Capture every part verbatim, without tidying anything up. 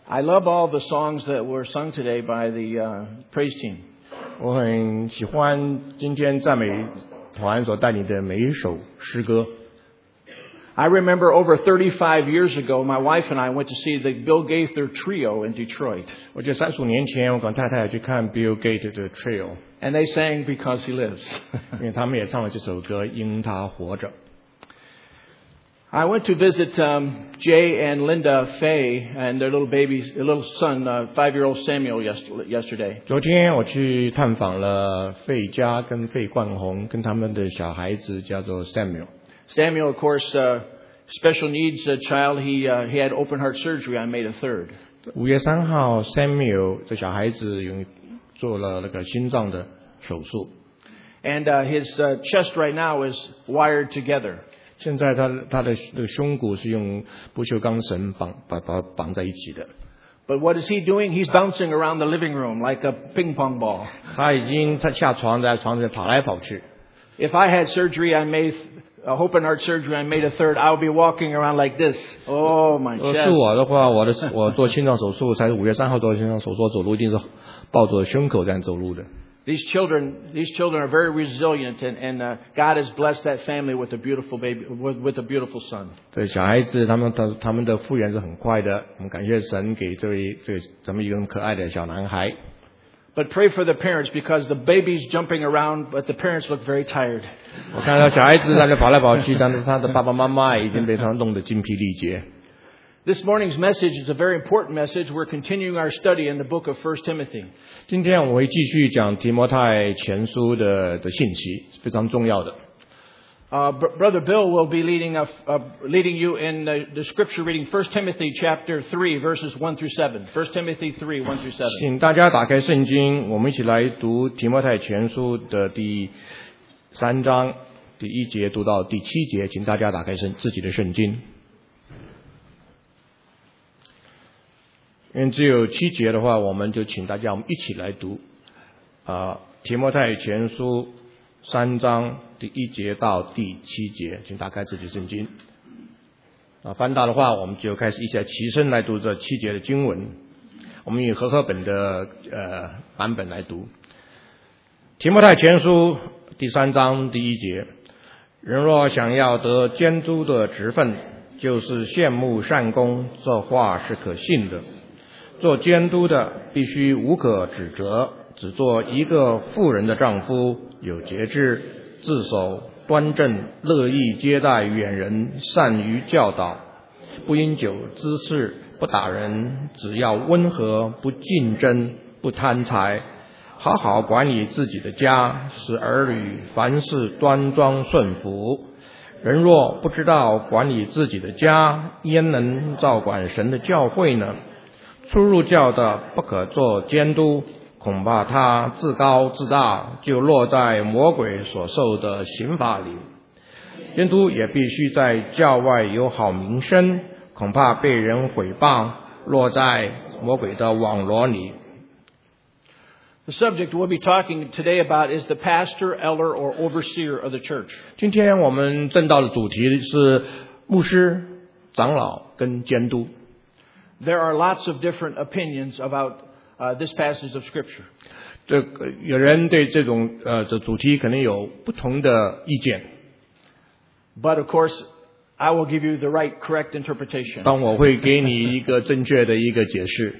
I love all the songs that were sung today by the uh, praise team. 我很喜欢今天赞美团所带领的每一首诗歌。 I remember over thirty-five years ago, my wife and I went to see the Bill Gaither Trio in Detroit. 我记得三十五年前，我跟太太去看 Bill Gaither 的 Trio， and they sang Because He Lives. 因为他们也唱了这首歌，因他活着。 I went to visit um, Jay and Linda Fay and their little baby, their little son, uh, five-year-old Samuel, yesterday. 昨天我去探访了费嘉跟费冠宏，跟他们的小孩子叫做 Samuel。 Samuel, of course, uh, special needs uh, child. He uh, he had open heart surgery on May the third. 五月三号 ，Samuel 这小孩子有做了那个心脏的手术。 And uh, his uh, chest right now is wired together. 现在他他的那个胸骨是用不锈钢绳绑把把绑在一起的。 But what is he doing? He's bouncing around the living room like a ping pong ball. 他已经他下床在床上跑来跑去。 If I had surgery on May uh, open heart surgery on May the third, I would be walking around like this. Oh my chest. 是我的话，我的我做心脏手术才是五月三号做心脏手术，走路一定是抱着胸口这样走路的。 These children, these children are very resilient, and, and uh, God has blessed that family with a beautiful baby, with, with a beautiful son. 这小孩子他们的他们的复原是很快的，我们感谢神给这位这这么一个很可爱的小男孩。 But pray for the parents because the baby's jumping around, but the parents look very tired. 我看到小孩子在那跑来跑去，但是他的爸爸妈妈已经被他弄得精疲力竭。 This morning's message is a very important message. We're continuing our study in the book of First Timothy. 今天我们会继续讲提摩太前书的的信息，是非常重要的。 Uh, Brother Bill will be leading, a, uh, leading you in the, the scripture reading First Timothy chapter three, verses one through seven. First Timothy three, one through seven. 请大家打开圣经，我们一起来读提摩太前书的第三章第一节读到第七节，请大家打开圣自己的圣经。因为只有七节的话，我们就请大家我们一起来读啊，提摩太前书三章第一节到第七节，请打开自己圣经。啊，翻到的话，我们就开始一起来齐声来读这七节的经文。我们以和合本的呃版本来读。提摩太前书第三章第一节：人若想要得监督的职分，就是羡慕善功，这话是可信的。做监督的必须无可指责，只做一个妇人的丈夫，有节制，自守端正，乐意接待远人，善于教导，不因酒滋事，不打人，只要温和，不竞争，不贪财，好好管理自己的家，使儿女凡事端庄顺服。人若不知道管理自己的家，焉能照管神的教会呢？初入教的不可做监督，恐怕他自高自大，就落在魔鬼所受的刑罚里。监督也必须在教外有好名声，恐怕被人毁谤，落在魔鬼的网罗里。 The subject we'll be talking today about is the pastor, elder, or overseer of the church. 今天我们正道的主题是牧师、长老跟监督。 There are lots of different opinions about uh, this passage of Scripture. 这个有人对这种呃这主题可能有不同的意见。 But of course, I will give you the right, correct interpretation. 但我会给你一个正确的一个解释。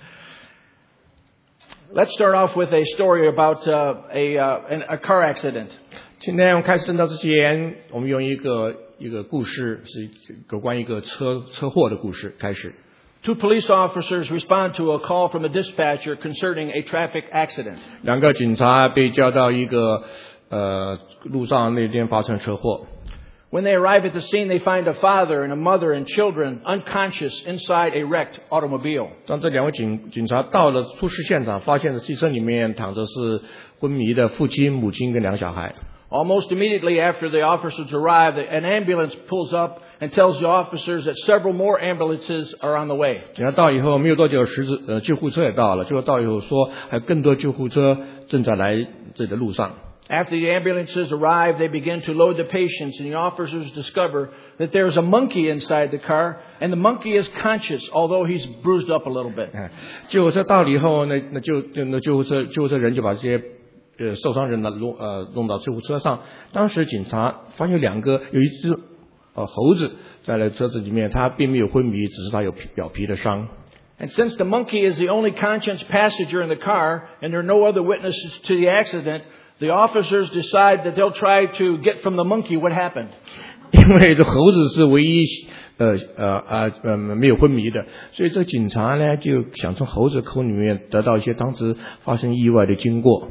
Let's start off with a story about uh, a, uh, an, a car accident. 今天我们开始正道之前，我们用一个一个故事，是有关一个车车祸的故事开始。 Two police officers respond to a call from a dispatcher concerning a traffic accident. 两个警察被叫到一个呃路上那边发生车祸。 When they arrive at the scene, they find a father and a mother and children unconscious inside a wrecked automobile. 当这两位警警察到了出事现场，发现的汽车里面躺着是昏迷的父亲、母亲跟两个小孩。 Almost immediately after the officers arrive, an ambulance pulls up and tells the officers that several more ambulances are on the way. 警察到以后没有多久，十字呃救护车也到了。结果到以后说，还有更多救护车正在来这个路上。 After the ambulances arrive, they begin to load the patients, and the officers discover that there's a monkey inside the car, and the monkey is conscious, although he's bruised up a little bit. 救护车到了以后，那那救那救护车救护车人就把这些呃受伤人呢弄呃弄到救护车上。当时警察发现两个有一只呃猴子在了车子里面，它并没有昏迷，只是它有表皮的伤。 And since the monkey is the only conscious passenger in the car, and there are no other witnesses to the accident, the officers decide that they'll try to get from the monkey what happened. 因为这猴子是唯一呃呃呃呃没有昏迷的，所以这警察呢就想从猴子口里面得到一些当时发生意外的经过。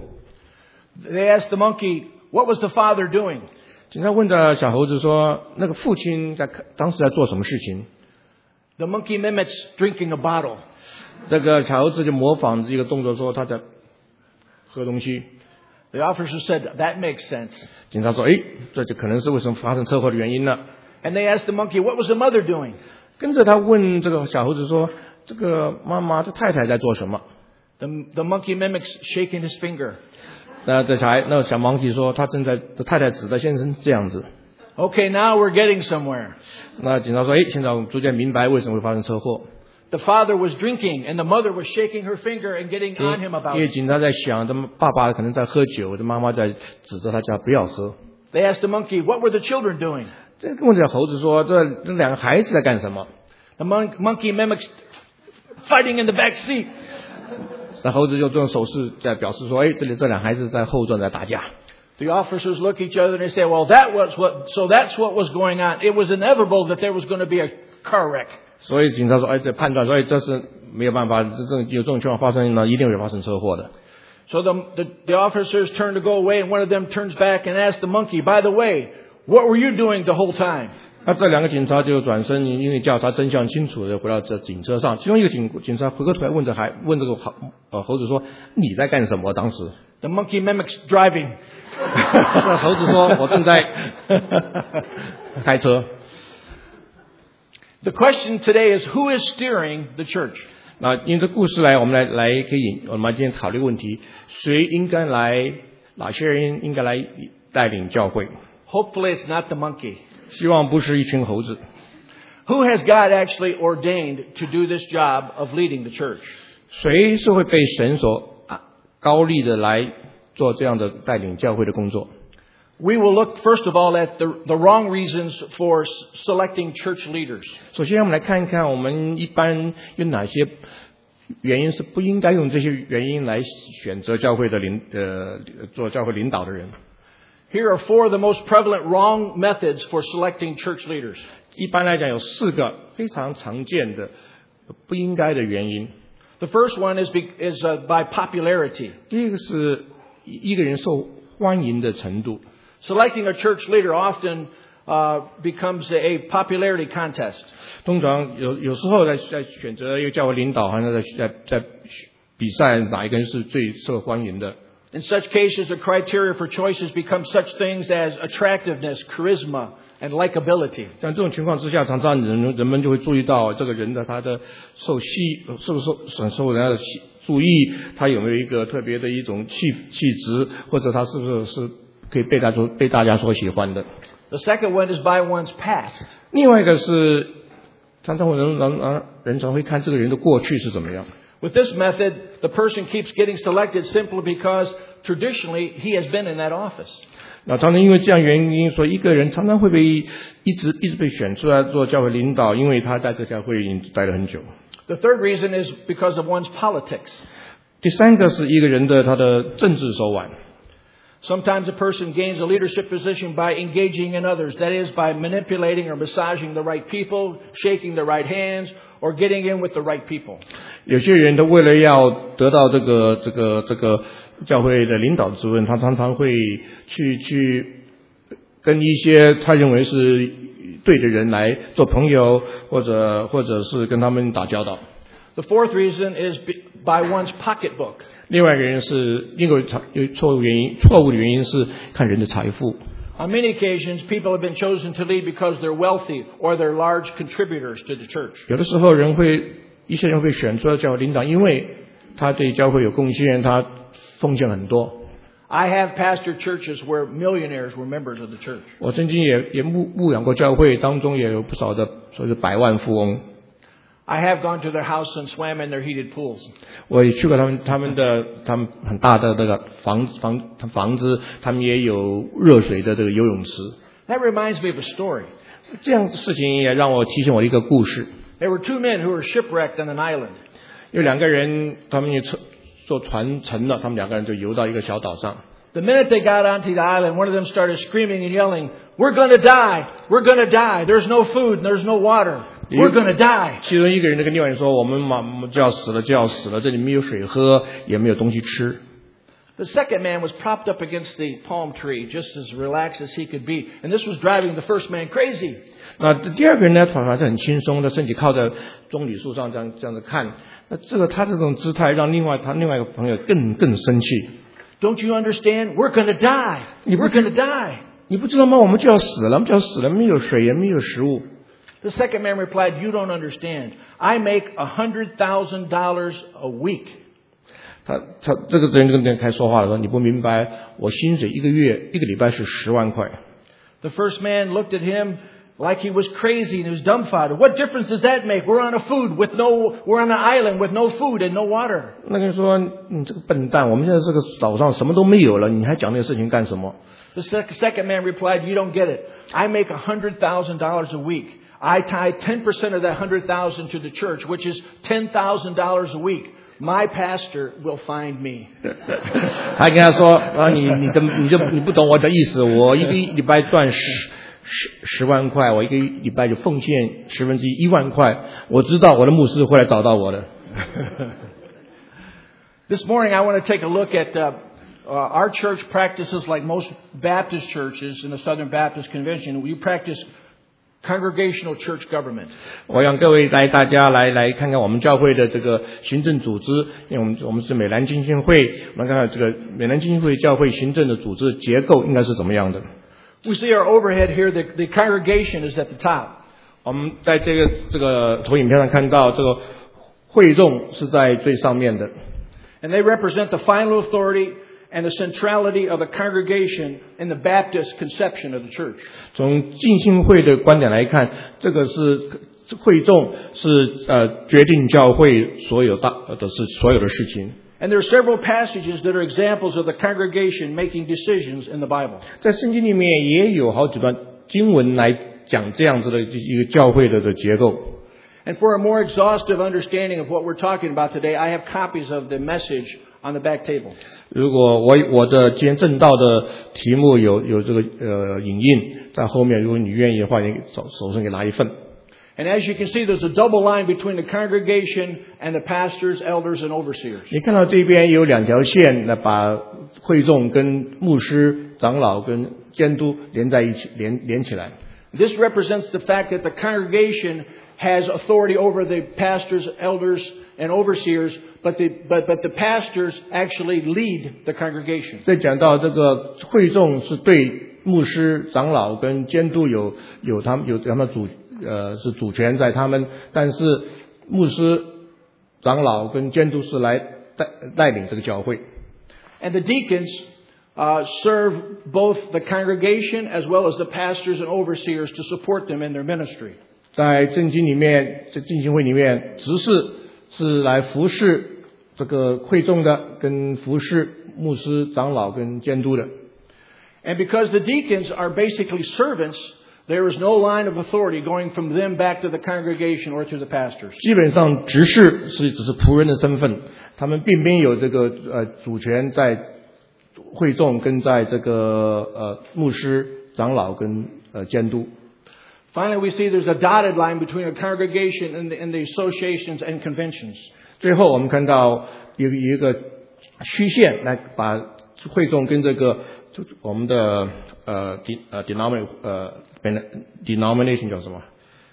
They asked the monkey, "What was the father doing?" 警察问的小猴子说：“那个父亲在当时在做什么事情？” The monkey mimics drinking a bottle. 这个小猴子就模仿这个动作说他在喝东西。 The officer said, "That makes sense." 警察说：“诶，这就可能是为什么发生车祸的原因了。” And they asked the monkey, "What was the mother doing?" 跟着他问这个小猴子说：“这个妈妈，这太太在做什么？” The the monkey mimics shaking his finger. 那这小孩，那小盲体说他正在太太指的先生这样子。 Okay, now we're getting somewhere. 那警察说：“诶，现在我们逐渐明白为什么会发生车祸。” The father was drinking, and the mother was shaking her finger and getting on him about 因为 it. 警察在想，这爸爸可能在喝酒，这妈妈在指责他叫不要喝。 They asked the monkey, "What were the children doing?" 这个问这猴子说：“这这两个孩子在干什么？” The mon- monkey mimics fighting in the back seat. 那猴子就用手势在表示说：“哎，这里这两孩子在后座在打架。” The officers look at each other and they say, "Well, that was what. So that's what was going on. It was inevitable that there was going to be a car wreck." 所以警察说：“哎，这判断说，哎，这是没有办法，这这有这种情况发生呢，一定会发生车祸的。” So the, the the officers turn to go away, and one of them turns back and asks the monkey, "By the way, what were you doing the whole time?" 那这两个警察就转身，因为调查真相清楚的回到这警车上。其中一个警警察回过头来问着还问这个猴呃猴子说：“你在干什么？”当时 The monkey mimics driving. 这猴子说：“我正在开车。” The question today is, who is steering the church? 那因这故事来，我们来来可以，我们今天讨论一个问题：谁应该来？哪些人应该来带领教会？ Hopefully, it's not the monkey. 希望不是一群猴子。 Who has God actually ordained to do this job of leading the church? 谁是会被神所高立的来做这样的带领教会的工作？ We will look first of all at the the wrong reasons for selecting church leaders. 首先，我们来看一看，我们一般有哪些原因是不应该用这些原因来选择教会的领呃做教会领导的人。 Here are four of the most prevalent wrong methods for selecting church leaders. 一般来讲，有四个非常常见的不应该的原因。 The first one is be, is uh, by popularity. 第一个是一个人受欢迎的程度。 Selecting a church leader often uh, becomes a popularity contest. 通常有有时候在在选择一个教会领导，好像在在在比赛哪一个人是最受欢迎的。 In such cases, the criteria for choices become such things as attractiveness, charisma, and likability. 像这种情况之下，常常人人们就会注意到这个人的他的受吸是不是受受人家的注意，他有没有一个特别的一种气气质，或者他是不是是可以被大家被大家所喜欢的。 The second one is by one's past. 另外一个是常常会人人人常会看这个人的过去是怎么样。 With this method, the person keeps getting selected simply because traditionally he has been in that office. 那常常因为这样原因，说一个人常常会被一直一直被选出来做教会领导，因为他在这教会已经待了很久。 The third reason is because of one's politics. 第三个是一个人的他的政治手腕。 Sometimes a person gains a leadership position by engaging in others. That is, by manipulating or massaging the right people, shaking the right hands, or getting in with the right people. 有些人他为了要得到这个这个这个教会的领导职位，他常常会去去跟一些他认为是对的人来做朋友，或者或者是跟他们打交道。 The fourth reason is by one's pocketbook. 另外一个人是另外有错误原因，错误的原因是看人的财富。 On many occasions, people have been chosen to lead because they're wealthy or they're large contributors to the church. 有的时候人会一些人会选出来教会领导，因为他对教会有贡献，他奉献很多。 I have pastored churches where millionaires were members of the church. 我曾经也也牧牧养过教会，当中也有不少的所谓的百万富翁。 I have gone to their house and swam in their heated pools. 我也去过他们他们的他们很大的那个房房房子，他们也有热水的这个游泳池。 That reminds me of a story. 这样的事情也让我提醒我一个故事。 There were two men who were shipwrecked on an island. 有两个人，他们也坐船沉了，他们两个人就游到一个小岛上。 The minute they got onto the island, one of them started screaming and yelling, "We're going to die! We're going to die! There's no food and there's no water. We're going to die!" 其中一个人就跟另外人说：“我们马就要死了，就要死了！这里没有水喝，也没有东西吃。” The second man was propped up against the palm tree, just as relaxed as he could be, and this was driving the first man crazy. 那第二个人呢，反而是很轻松的，身体靠在棕榈树上，这样这样子看。那这个他这种姿态，让另外他另外一个朋友更更生气。 Don't you understand? We're going to die. We're going to die. 你不知道吗？我们就要死了，我们就要死了，没有水，也没有食物。 The second man replied, "You don't understand. I make a hundred thousand dollars a week." 他他这个人跟人开说话了，说你不明白，我薪水一个月一个礼拜是十万块。 The first man looked at him like he was crazy and he was dumbfounded. What difference does that make? We're on a food with no, we're on an island with no food and no water. 那个人说：“你这个笨蛋，我们现在这个岛上什么都没有了，你还讲那个事情干什么？” The second man replied, "You don't get it. I make a hundred thousand dollars a week. I tie ten percent of that hundred thousand to the church, which is ten thousand dollars a week. My pastor will find me." 他跟他说：“啊，你你怎么你就你不懂我的意思？我一个礼拜赚十十十万块，我一个礼拜就奉献十分之一一万块。我知道我的牧师会来找到我的。” This morning, I want to take a look at uh, uh, our church practices like most Baptist churches in the Southern Baptist Convention. We practice congregational church government. 我让各位来大家来来看看我们教会的这个行政组织，因为我们我们是美兰浸信会，我们看看这个美兰浸信会教会行政的组织结构应该是怎么样的。 We see our overhead here. The, the congregation is at the top. 我们在这个这个投影片上看到，这个会众是在最上面的。 And they represent the final authority and the centrality of the congregation in the Baptist conception of the church. 从浸信会的观点来看，这个是会众是呃决定教会所有大的事所有的事情。 And there are several passages that are examples of the congregation making decisions in the Bible. 在圣经里面也有好几段经文来讲这样子的一个教会的的结构。 And for a more exhaustive understanding of what we're talking about today, I have copies of the message on the back table. 如果我我的今天正道的题目有有这个呃影印在后面，如果你愿意的话，你手手上给拿一份。 And as you can see, there's a double line between the congregation and the pastors, elders, and overseers. 你看到这边有两条线，来把会众跟牧师、长老跟监督连在一起，连连起来。 This represents the fact that the congregation has authority over the pastors, elders, and overseers, but the but but the pastors actually lead the congregation. 这讲到这个会众是对牧师、长老跟监督有有他们有他们主呃是主权在他们，但是牧师、长老跟监督是来带带领这个教会。 And the deacons uh, serve both the congregation as well as the pastors and overseers to support them in their ministry. 在圣经里面，在浸信会里面，执事是来服侍这个会众的，跟服侍牧师、长老跟监督的。 And because the deacons are basically servants, there is no line of authority going from them back to the congregation or to the pastors. 基本上执事是只是仆人的身份，他们并没有这个呃主权在会众跟在这个呃牧师、长老跟呃监督。 Finally, we see there's a dotted line between a congregation and the, and the associations and conventions. 最后我们看到有一个曲线来把会众跟这个我们的呃 de 呃 denomination 呃 denomination 叫什么？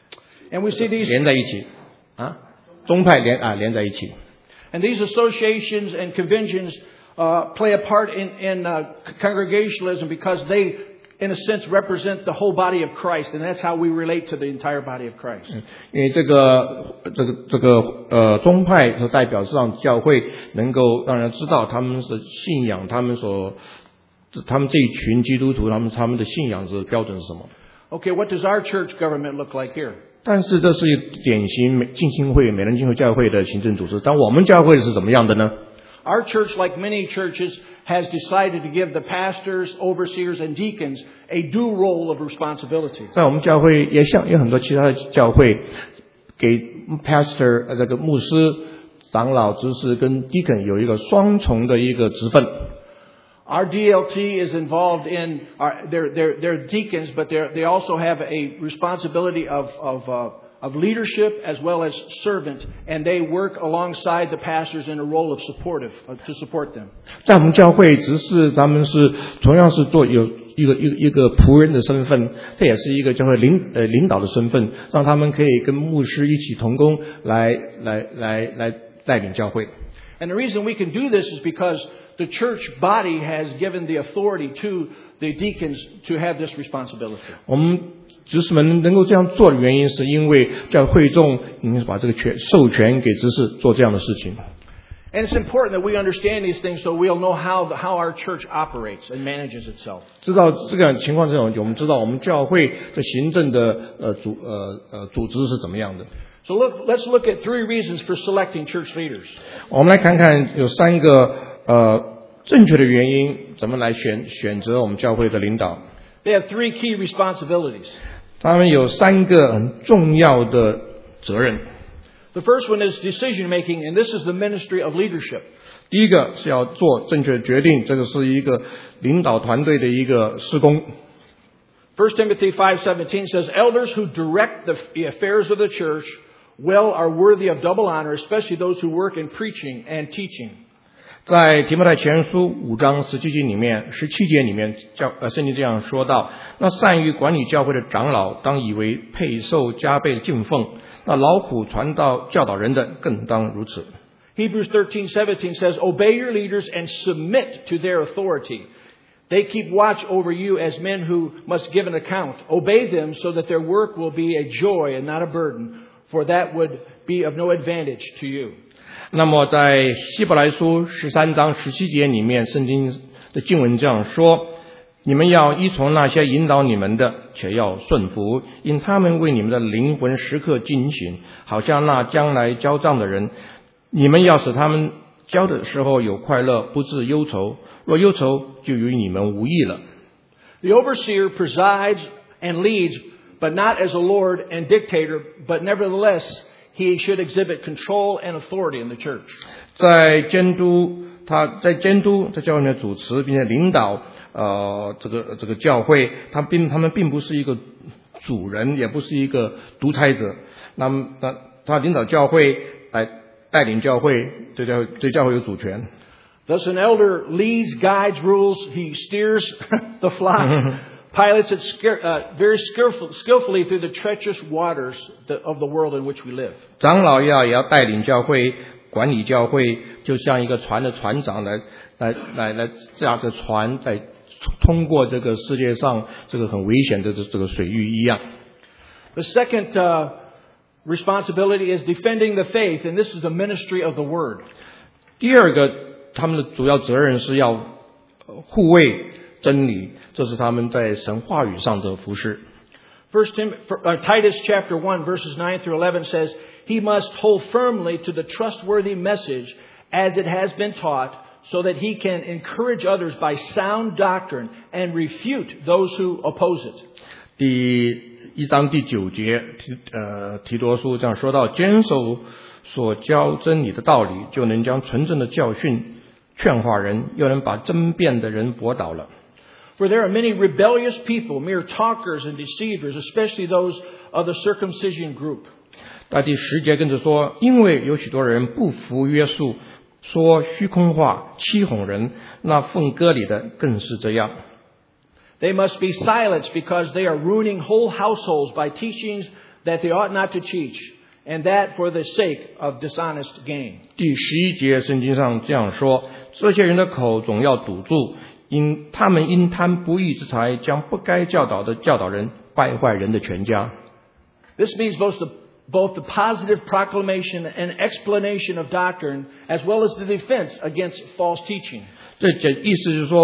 And we see these 连在一起啊，宗派连啊连在一起。 And these associations and conventions uh, play a part in, in uh, congregationalism because they, in a sense, represent the whole body of Christ, and that's how we relate to the entire body of Christ. 因为这个这个这个呃宗派所代表是让教会能够让人知道他们是信仰他们所他们这一群基督徒，他们他们的信仰是标准是什么？ Okay, what does our church government look like here? 但是这是典型浸信会美人浸会教会的行政组织，但我们教会是怎么样的呢？ Our church, like many churches, has decided to give the pastors, overseers, and deacons a dual role of responsibility. 在我们教会也像有很多其他的教会，给 pastor 呃这个牧师、长老、执事跟 deacon 有一个双重的一个职分。 Our D L T is involved in our, they're they're they're deacons, but they they also have a responsibility of of uh, of leadership as well as servant, and they work alongside the pastors in a role of supportive uh, to support them. 在我们教会，执事他们是同样是做有一个一个一个仆人的身份，这也是一个教会领呃领导的身份，让他们可以跟牧师一起同工，来来来来带领教会。 And the reason we can do this is because the church body has given the authority to the deacons to have this responsibility. 我们执事们能够这样做的原因，是因为在会众已经把这个权授权给执事做这样的事情。 And it's important that we understand these things so we'll know how the, how our church operates and manages itself. 知道这个情况之后，我们知道我们教会的行政的呃组呃呃组织是怎么样的。 So look, let's look at three reasons for selecting church leaders. 我们来看看有三个呃正确的原因，怎么来选选择我们教会的领导。 They have three key responsibilities. 他们有三个很重要的责任。 The first one is decision making, and this is the ministry of leadership. 第一个是要做正确的决定，这个是一个领导团队的一个事工。 First Timothy five seventeen says, "Elders who direct the affairs of the church well are worthy of double honor, especially those who work in preaching and teaching." 在提摩太前书五章十七节里面，十七节里面教呃圣经这样说到：那善于管理教会的长老，当以为配受加倍的敬奉；那劳苦传道教导人的，更当如此。 Hebrews thirteen seventeen says, "Obey your leaders and submit to their authority. They keep watch over you as men who must give an account. Obey them so that their work will be a joy and not a burden, for that would be of no advantage to you." 那么在希伯来书十三章十七节里面，圣经的经文这样说：你们要依从那些引导你们的，且要顺服，因他们为你们的灵魂时刻警醒，好像那将来交账的人。你们要使他们交的时候有快乐，不致忧愁，若忧愁，就与你们无益了。 The overseer presides and leads, but not as a lord and dictator, but nevertheless he should exhibit control and authority in the church. 在监督他在监督在教会里面主持并且领导呃这个这个教会，他并他们并不是一个主人，也不是一个独裁者。那么那他领导教会来带领教会，对教对教会有主权。 Thus an elder leads, guides, rules, he steers the flock. Pilots it scare, uh, very skillful, skillfully through the treacherous waters of the world in which we live. 长老要也要带领教会，管理教会，就像一个船的船长来来来来驾着船在通过这个世界上这个很危险的这这个水域一样。 The second uh, responsibility is defending the faith, and this is the ministry of the Word. 第二个，他们的主要责任是要护卫真理，这是他们在神话语上的服事。 First Tim, uh, Titus chapter one verses nine through eleven says, "He must hold firmly to the trustworthy message as it has been taught, so that he can encourage others by sound doctrine and refute those who oppose it." 第一章第九节提呃提多书这样说到：坚守所教真理的道理，就能将纯正的教训劝化人，又能把争辩的人驳倒了。 For there are many rebellious people, mere talkers and deceivers, especially those of the circumcision group. 在第十节跟着说，因为有许多人不服约束，说虚空话，欺哄人，那奉割礼的更是这样。 They must be silenced because they are ruining whole households by teachings that they ought not to teach, and that for the sake of dishonest gain. 第十一节圣经上这样说：这些人的口总要堵住，因他们因贪不义之财，将不该教导的教导人，败坏人的全家。 This means both the, both the positive proclamation and explanation of doctrine, as well as the defense against false teaching. 这这意思是说，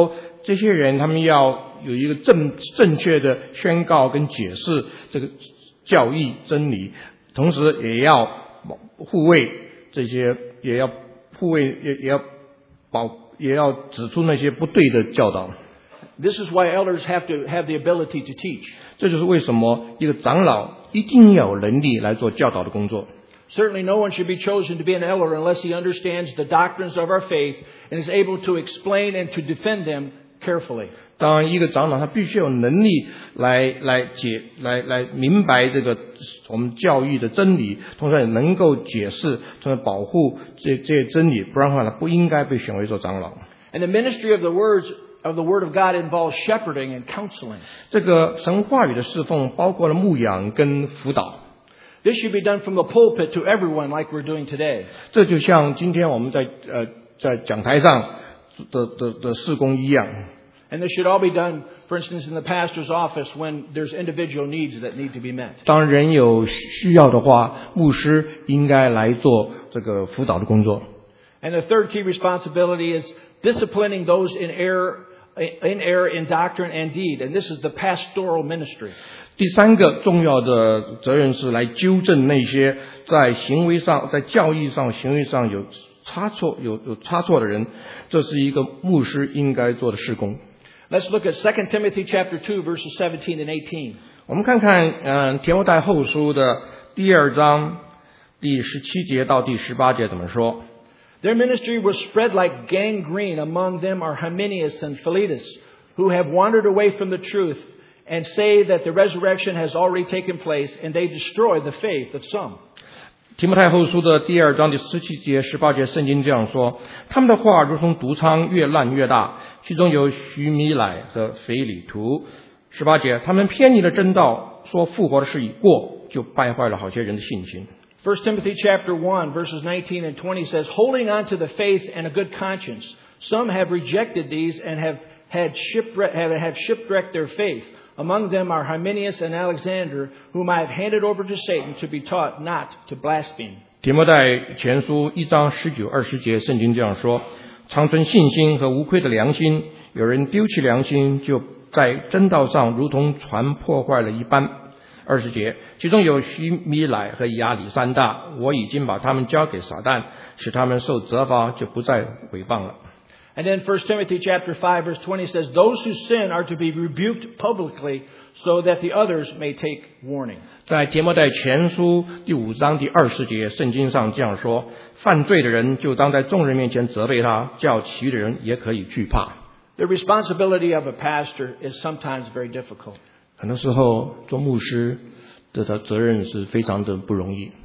这些人他们要有一个正正确的宣告跟解释这个教义真理，同时也要护卫这些，也要护卫，也也要保，也要指出那些不对的教导。 This is why elders have to have the ability to teach. 这就是为什么一个长老一定要有能力来做教导的工作。 Certainly no one should be chosen to be an elder unless he understands the doctrines of our faith and is able to explain and to defend them carefully. 当然一个长老他必须有能力来来解来来明白这个我们教育的真理，同时也能够解释，同时保护这这些真理，不然的话呢不应该被选为做长老。 And the ministry of the words of the Word of God involves shepherding and counseling. 这个神话语的侍奉包括了牧养跟辅导。 This should be done from the pulpit to everyone like we're doing today. 这就像今天我们在呃在讲台上的的的事工一样。 And this should all be done, for instance, in the pastor's office when there's individual needs that need to be met. 当人有需要的话，牧师应该来做这个辅导的工作。 And the third key responsibility is disciplining those in error in error in doctrine and deed, and this is the pastoral ministry. 第三个重要的责任是来纠正那些在行为上、在教义上、行为上有差错、有有差错的人，这是一个牧师应该做的事工。 Let's look at Second Timothy chapter two, verses seventeen and eighteen. 我们看看，嗯，提摩太后书的第二章第十七节到第十八节怎么说。 Their ministry was spread like gangrene. Among them are Hymenaeus and Philetus, who have wandered away from the truth and say that the resurrection has already taken place, and they destroy the faith of some. 提摩太后书的第二章第十七节、十八节，圣经这样说：他们的话如同毒疮，越烂越大，其中有许米乃和腓利图。十八节，他们偏离了真道，说复活的事已过，就败坏了好些人的信心。 First Timothy chapter one, verses nineteen and twenty says, holding on to the faith and a good conscience, some have rejected these and have had shipwreck, have, have shipwrecked their faith. Among them are Hymenaeus and Alexander, whom I have handed over to Satan to be taught not to blaspheme. 提摩太前书一章十九、二十节，圣经这样说：长存信心和无愧的良心，有人丢弃良心，就在真道上如同船破坏了一般。二十节，其中有许米乃和亚里山大，我已经把他们交给撒旦，使他们受责罚，就不再毁谤了。 And then First Timothy chapter five, verse twenty says, those who sin are to be rebuked publicly so that the others may take warning. 在提摩太前书第五章第二十节，圣经上这样说：犯罪的人就当在众人面前责备他，叫其余的人也可以惧怕。 The responsibility of a pastor is sometimes very difficult. 很多时候做牧师的责任是非常的不容易。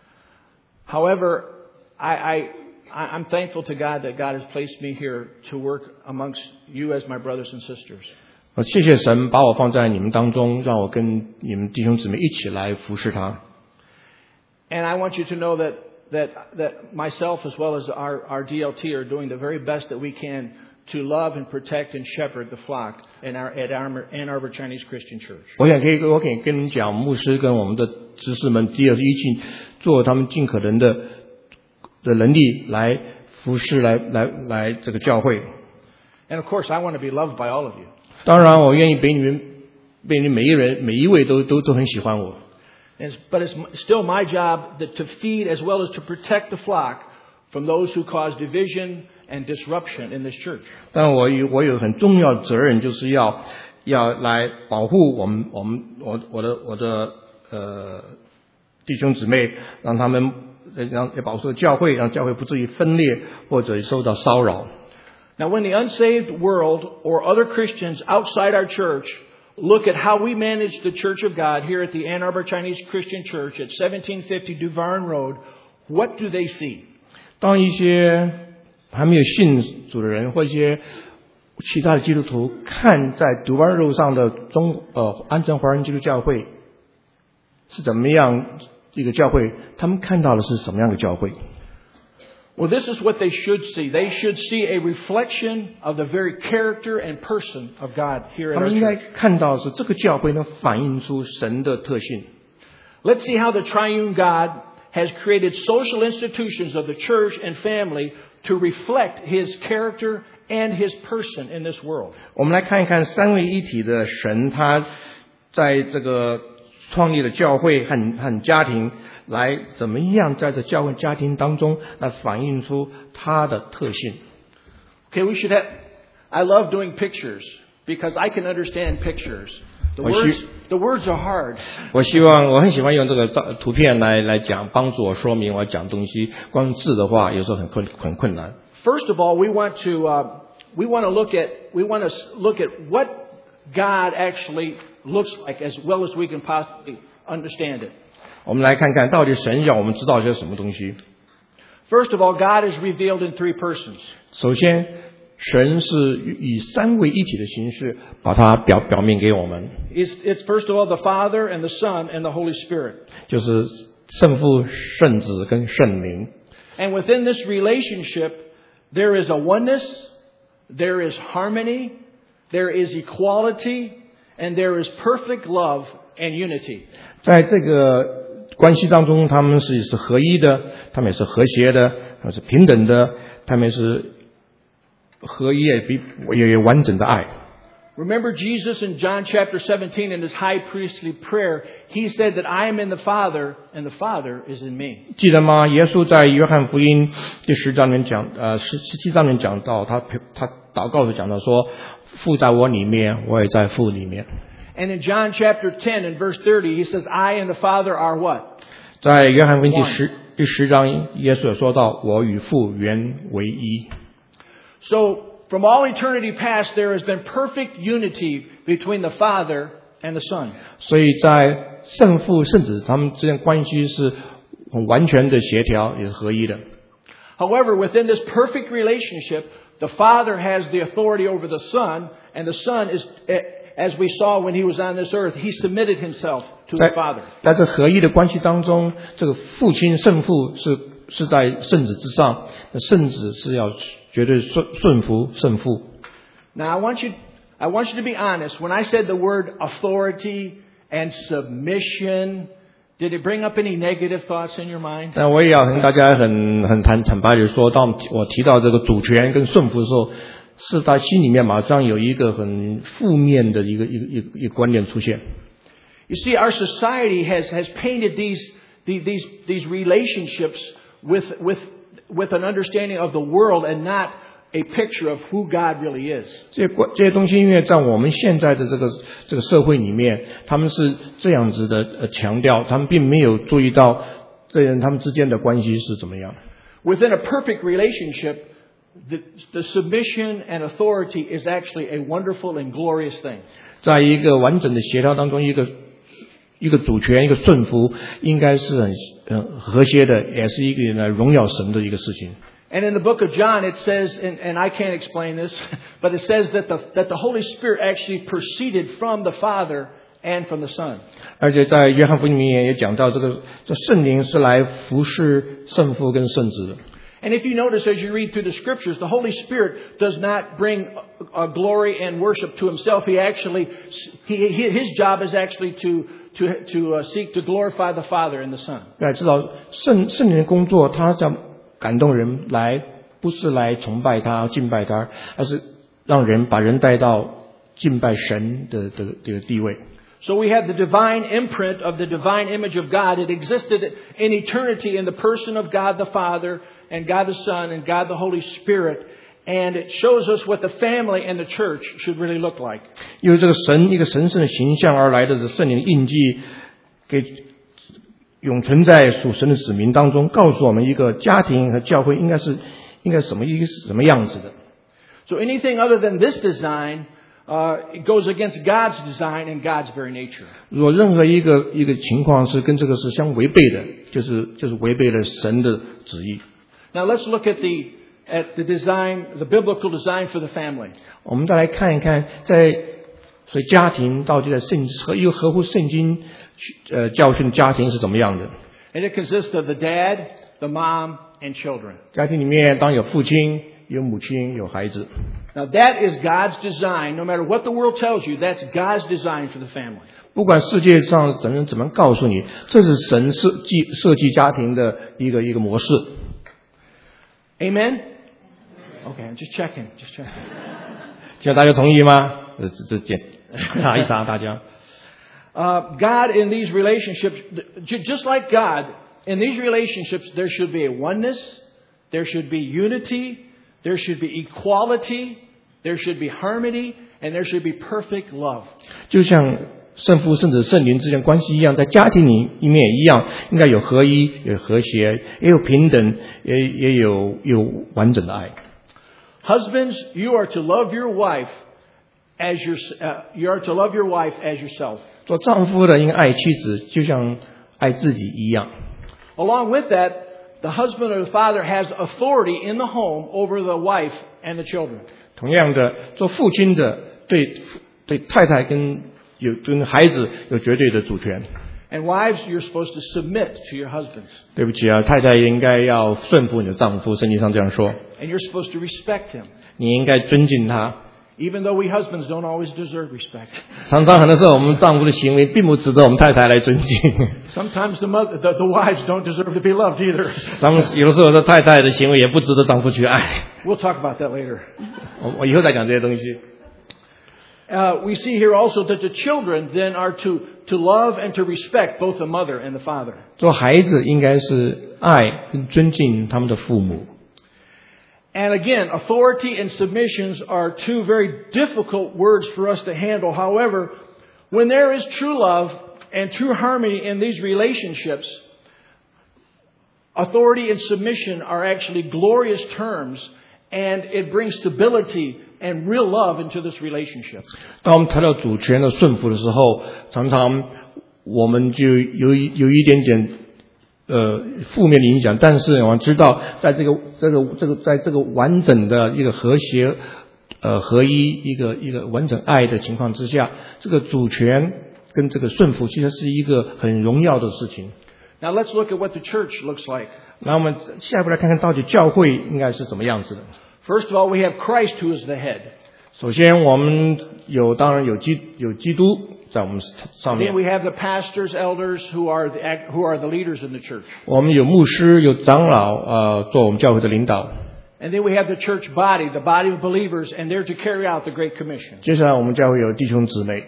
However, I, I, I'm thankful to God that God has placed me here to work amongst you as my brothers and sisters. 谢谢神把我放在你们当中，让我跟你们弟兄姊妹一起来服侍他。 And I want you to know that that that myself as well as our, our D L T are doing the very best that we can to love and protect and shepherd the flock in our, at our Ann Arbor Chinese Christian Church. 我想可以，我可以跟你们讲，牧师跟我们的执事们第二一起做他们尽可能的的能力来服侍，来来来这个教会。 And of course, I want to be loved by all of you. 当然，我愿意被你们被你们每一人每一位都都都很喜欢我。 And it's, but it's still my job that to feed as well as to protect the flock from those who cause division and disruption in this church. 但我有我有很重要的责任，就是要要来保护我们我们我我的我的呃弟兄姊妹，让他们让要保护教会，让教会不至于分裂或者受到骚扰。 Now, when the unsaved world or other Christians outside our church look at how we manage the Church of God here at the Ann Arbor Chinese Christian Church at seventeen fifty Duvarn Road, what do they see? 当一些还没有信主的人或一些其他的基督徒看在独湾路上的中呃安城华人基督教会是怎么样一个教会，他们看到的是什么样的教会？ Well, this is what they should see. They should see a reflection of the very character and person of God here at 他 our 们应该 church. 看到的是这个教会能反映出神的特性。 Let's see how the triune God has created social institutions of the church and family to reflect His character and His person in this world. 我们来看一看三位一体的神，他在这个创立的教会和和家庭，来怎么样在这教会家庭当中来反映出他的特性。 Okay, we should have. I love doing pictures because I can understand pictures. The words, the words are hard. 我希望我很喜欢用这个照图片来来讲，帮助我说明我要讲东西。光字的话，有时候很困很困难。 First of all, we want to uh, we want to look at we want to look at what God actually looks like as well as we can possibly understand it. 我们来看看到底神要我们知道些什么东西。 First of all, God is revealed in three persons. 首先，神是以三位一体的形式把它表表明给我们。 It's, it's first of all the Father and the Son and the Holy Spirit. 就是圣父、圣子跟圣灵。 And within this relationship, there is a oneness, there is harmony, there is equality, and there is perfect love and unity. 在这个关系当中，他们是是合一的，他们也是和谐的，他们是平等的，他们是合一也比也有完整的爱。 Remember Jesus in John chapter seventeen in his high priestly prayer, he said that I am in the Father and the Father is in me. 记得吗？耶稣在约翰福音第十章里面讲，呃，十十七章里面讲到，他他祷告时讲到说，父在我里面，我也在父里面。 And in John chapter ten and verse thirty, he says, I and the Father are what? 在约翰福音第十第十章，耶稣也说到，我与父原为一。 So, from all eternity past, there has been perfect unity between the Father and the Son. 所以在圣父、圣子他们之间关系是很完全的协调，也是合一的。 However, within this perfect relationship, the Father has the authority over the Son, and the Son is, as we saw when he was on this earth, he submitted himself to the Father. 在这合一的关系当中，这个父亲圣父是是在圣子之上，圣子是要绝对顺顺服圣父。Now I want you, I want you to be honest. When I said the word authority and submission, did it bring up any negative thoughts in your mind? 但我也要跟大家很很坦坦白的说，当我提到这个主权跟顺服的时候，是他心里面马上有一个很负面的一个一个一个一个观念出现。 You see, our society has has painted these these these relationships with with with an understanding of the world and not a picture of who God really is. 这些这些东西，因为在我们现在的这个这个社会里面，他们是这样子的呃强调，他们并没有注意到这人他们之间的关系是怎么样。 Within a perfect relationship, the, the submission and authority is actually a wonderful and glorious thing. 在一个完整的协调当中，一个一个主权，一个顺服，应该是很呃和谐的，也是一个呢荣耀神的一个事情。 And in the book of John, it says, and, and I can't explain this, but it says that the that the Holy Spirit actually proceeded from the Father and from the Son. 而且在约翰福音里面也讲到，这个这圣灵是来服侍圣父跟圣子的。And if you notice as you read through the scriptures, the Holy Spirit does not bring uh, glory and worship to himself. He actually, he, he, his job is actually to to to uh, seek to glorify the Father and the Son. 大家知道圣圣灵的工作，他在感动人来，不是来崇拜他、敬拜他，而是让人把人带到敬拜神的的这个地位。So we have the divine imprint of the divine image of God. It existed in eternity in the person of God the Father and God the Son and God the Holy Spirit. And it shows us what the family and the church should really look like. 因为这个神一个神圣的形象而来的圣灵印记，给永存在属神的子民当中，告诉我们一个家庭和教会应该是应该什么一个什么样子的。So anything other than this design, uh, it goes against God's design and God's very nature. 如果任何一个一个情况是跟这个是相违背的，就是就是违背了神的旨意。Now let's look at the at the design, the biblical design for the family. 我们再来看一看，在所以家庭到底在圣和一个合乎圣经呃教训家庭是怎么样的 ？And it consists of the dad, the mom, and children. 家庭里面当然有父亲、有母亲、有孩子。Now that is God's design. No matter what the world tells you, that's God's design for the family. 不管世界上怎么怎么告诉你，这是神设计设计家庭的一个一个模式。Amen. Okay, I'm just checking, just checking. 请大家同意吗？这这这查一查大家。 Uh, God in these relationships, just like God, in these relationships, there should be a oneness, there should be unity, there should be equality, there should be harmony, and there should be perfect love. 就像圣父、圣子、圣灵之间关系一样，在家庭里里面也一样，应该有合一、有和谐，也有平等，也也有有完整的爱。 Husbands, you are to love your wife as your, uh, you are to love your wife as yourself. 做丈夫的应该爱妻子，就像爱自己一样。 Along with that, the husband or the father has authority in the home over the wife and the children. 同样的，做父亲的对对太太跟有跟孩子有绝对的主权。 And wives, you're supposed to submit to your husbands. 对不起啊，太太应该要顺服你的丈夫，圣经上这样说。 And you're supposed to respect him. 你应该尊敬他。 Even though we husbands don't always deserve respect. 常常很多时候，我们丈夫的行为并不值得我们太太来尊敬。 Sometimes the, mother, the, the wives don't deserve to be loved either. 有的时候，这太太的行为也不值得丈夫去爱。 We'll talk about that later. 我我以后再讲这些东西。 Uh, we see here also that the children then are to, to love and to respect both the mother and the father. 做孩子应该是爱跟尊敬他们的父母。 And again, authority and submissions are two very difficult words for us to handle. However, when there is true love and true harmony in these relationships, authority and submission are actually glorious terms, and it brings stability and real love into this relationship. 当我们谈到主权的顺服的时候，常常我们就有有一点点呃负面的影响，但是我们知道，在这个这个这个在这个完整的一个和谐呃合一一个一个完整爱的情况之下，这个主权跟这个顺服其实是一个很荣耀的事情。 Now let's look at what the church looks like. 那我们下一步来看看到底教会应该是怎么样子的。 First of all, we have Christ who is the head. 首先，我们有当然有基有基督在我们上面。 Then we have the pastors, elders who are the who are the leaders in the church. 我们有牧师，有长老，呃，做我们教会的领导。 And then we have the church body, the body of believers, and they're to carry out the Great Commission. 接下来，我们教会有弟兄姊妹。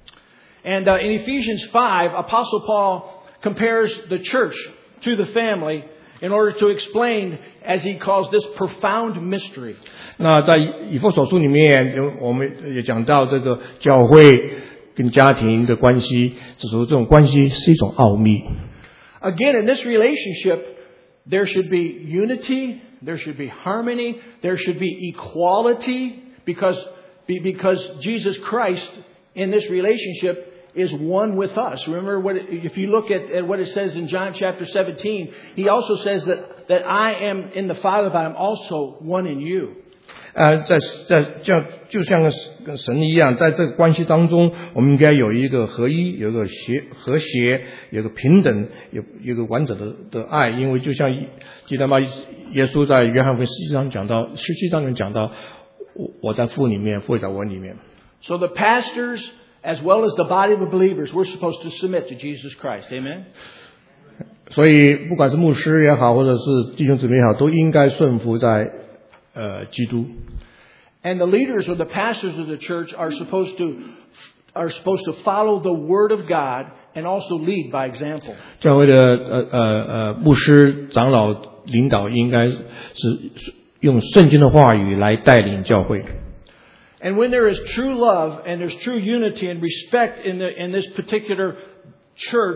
And uh, in Ephesians five, Apostle Paul compares the church to the family in order to explain, as he calls this, profound mystery. 那在以弗所书里面，我们也讲到这个教会跟家庭的关系，指出这种关系是一种奥秘。 Again, in this relationship, there should be unity, there should be harmony, there should be equality, because because Jesus Christ in this relationship is one with us. Remember, what if you look at, at what it says in John chapter seventeen, he also says that, that I am in the Father, but I'm also one in you. 呃，在在就就像跟神一样，在这个关系当中，我们应该有一个合一，有一个协和谐，有一个平等，有有一个完整的的爱。因为就像记得吗？耶稣在约翰福音十七章讲到，十七章里面讲到，我我在父里面，父在我里面。 So the pastors, as well as the body of believers, we're supposed to submit to Jesus Christ. Amen. 所以，不管是牧师也好，或者是弟兄姊妹也好，都应该顺服在呃基督。 And the leaders or the pastors of the church are supposed to are supposed to follow the Word of God and also lead by example. 教会的呃呃呃牧师、长老、领导应该是用圣经的话语来带领教会。 And when there is true love and there's true unity and respect in the in this particular church,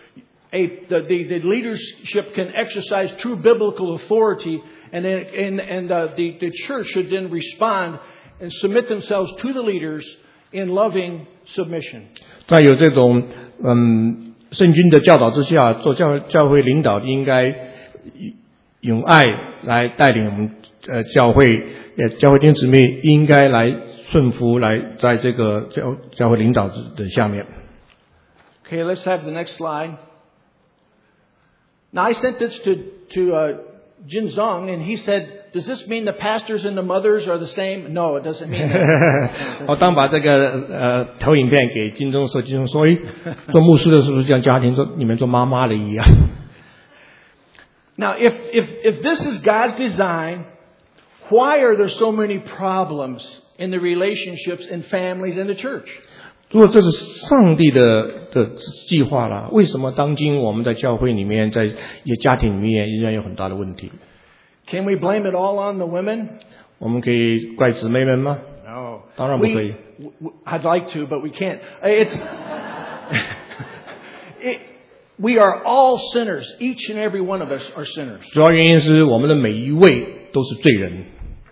a the the, the leadership can exercise true biblical authority, and then and and uh, the the church should then respond and submit themselves to the leaders in loving submission. 在有这种嗯圣经的教导之下，做教教会领导应该用爱来带领我们呃教会，呃教会弟兄姊妹应该来顺服，来在这个教教会领导的下面。 Okay, let's have the next slide. Now I sent this to to uh, Jin Zong, and he said, "Does this mean the pastors and the mothers are the same?" No, it doesn't mean that. 我当把这个呃投影片给金钟说，金钟说：“诶，做牧师的是不是像家庭做你们做妈妈的一样？” Now, if if if this is God's design, Why are there so many problems in the relationships and families in the church? 如果这是上帝的的计划啦，为什么当今我们在教会里面，在一些家庭里面依然有很大的问题？ Can we blame it all on the women? 我们可以怪姊妹们吗？ No. 当然不可以。 We, I'd like to, but we can't. It's, it, we are all sinners. Each and every one of us are sinners. 主要原因是我们的每一位都是罪人。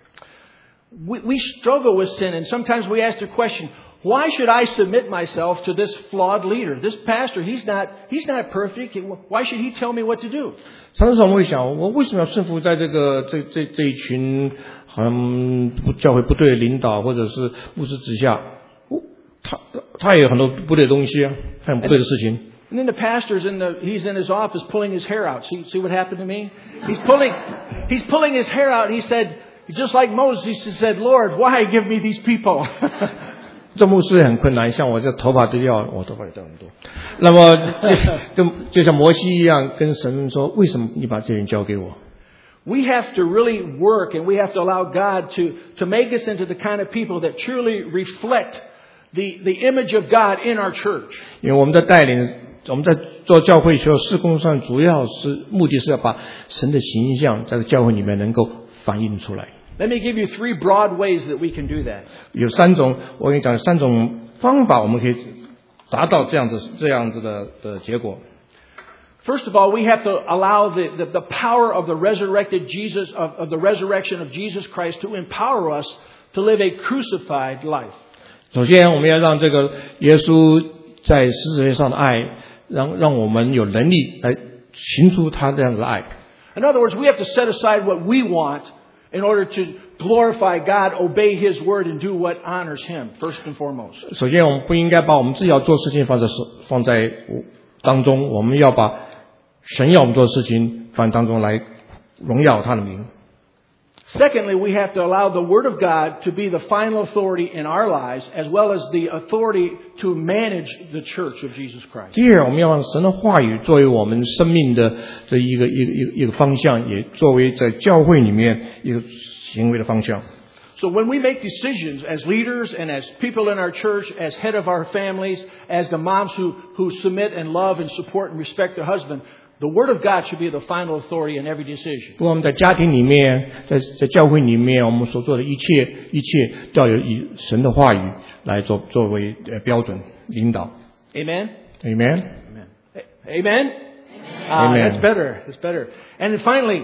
We, we struggle with sin, and sometimes we ask the question, why should I submit myself to this flawed leader? This pastor, he's not, he's not perfect. Why should he tell me what to do? 常常我们会想，我为什么要顺服在这个这这这一群好像教会不对的领导或者是牧师之下？他他也有很多不对的东西啊，他有不对的事情。 And then the pastor's in the, he's in his office pulling his hair out. See, see what happened to me? He's pulling, he's pulling his hair out, and he said, just like Moses, he said, Lord, why give me these people? 这牧师很困难，像我这头发都掉，我头发也掉很多。那么就跟就像摩西一样，跟神说：“为什么你把这人交给我？” We have to really work, and we have to allow God to to make us into the kind of people that truly reflect the the image of God in our church. 因为我们在带领，我们在做教会学事工上，主要是目的是要把神的形象在教会里面能够反映出来。 Let me give you three broad ways that we can do that. 有三种，我跟你讲三种方法，我们可以达到这样子这样子的的结果。 First of all, we have to allow the, the, the power of the resurrected Jesus, of, of the resurrection of Jesus Christ to empower us to live a crucified life. 首先，我们要让这个耶稣在十字架上的爱，让让我们有能力来行出他这样的爱。 In other words, we have to set aside what we want in order to glorify God, obey His word, and do what honors Him, first and foremost. 首先，我们不应该把我们自己要做事情放在放在当中，我们要把神要我们做的事情放当中来荣耀他的名。 Secondly, we have to allow the Word of God to be the final authority in our lives, as well as the authority to manage the church of Jesus Christ. 第二，我们要让神的话语作为我们生命的这一个一个一个一个方向，也作为在教会里面一个行为的方向。 So when we make decisions as leaders and as people in our church, as head of our families, as the moms who, who submit and love and support and respect their husband, the Word of God should be the final authority in every decision. 不过我们在家庭里面，在在教会里面，我们所做的一切一切都要以神的话语来作作为呃标准领导。 Amen? Amen. Amen? Amen? Uh, Amen. That's better. That's better. And then finally,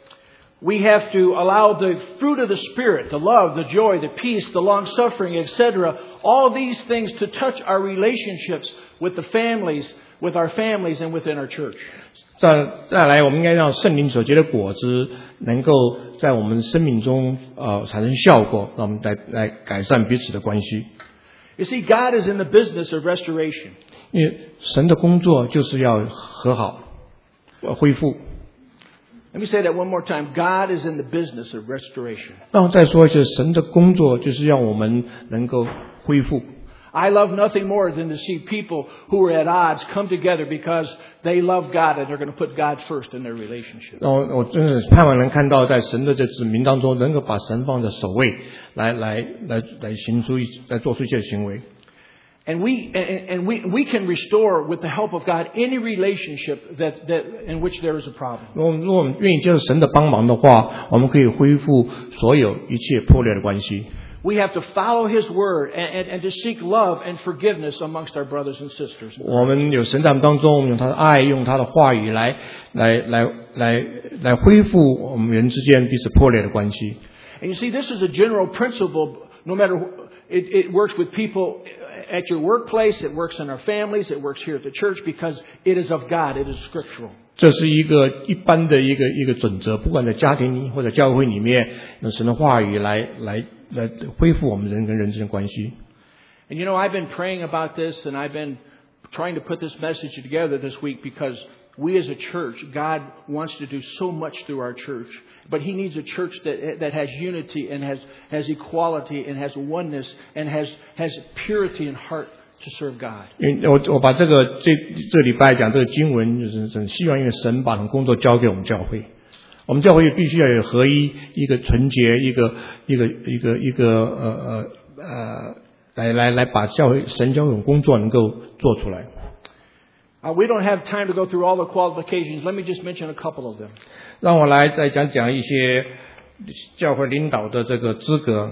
we have to allow the fruit of the Spirit, the love, the joy, the peace, the long-suffering, et cetera, all these things to touch our relationships with the families, with our families and within our church. 再再来，我们应该让圣灵所结的果子能够在我们生命中呃产生效果，让我们来来改善彼此的关系。 You see, God is in the business of restoration. 因为神的工作就是要和好、恢复。 Let me say that one more time. God is in the business of restoration. 那我再说一次，神的工作就是让我们能够恢复。 I love nothing more than to see people who are at odds come together because they love God and they're going to put God first in their relationship. 然后我真的盼望能看到在神的这子民当中，能够把神放在首位，来来来来行出一来做出一些行为。 And we and, and we we can restore with the help of God any relationship that that in which there is a problem. 如果如果我们愿意接受神的帮忙的话，我们可以恢复所有一切破裂的关系。 We have to follow His word and, and, and to seek love and forgiveness amongst our brothers and sisters. 我们有神在我们当中，用他的爱，用他的话语来来来来来恢复我们人之间彼此破裂的关系。 And you see, this is a general principle. No matter it, it works with people at your workplace, it works in our families, it works here at the church because it is of God, it is scriptural. 这是一个一般的一个一个准则，不管在家庭里或者教会里面，用神的话语来来来恢复我们人跟人之间的关系。 And you know, I've been praying about this, and I've been trying to put this message together this week because we as a church, God wants to do so much through our church, but He needs a church that that has unity and has has equality and has oneness and has has purity in heart to serve God. 因为我我把这个这这礼拜讲这个经文，就是很希望因为神把工作交给我们教会， 我们教会必须要有合一，一个纯洁，一个一个一个一个呃呃呃，来来来把教会神教会工作能够做出来。 Uh, we don't have time to go through all the qualifications. Let me just mention a couple of them. 让我来再讲讲一些教会领导的这个资格。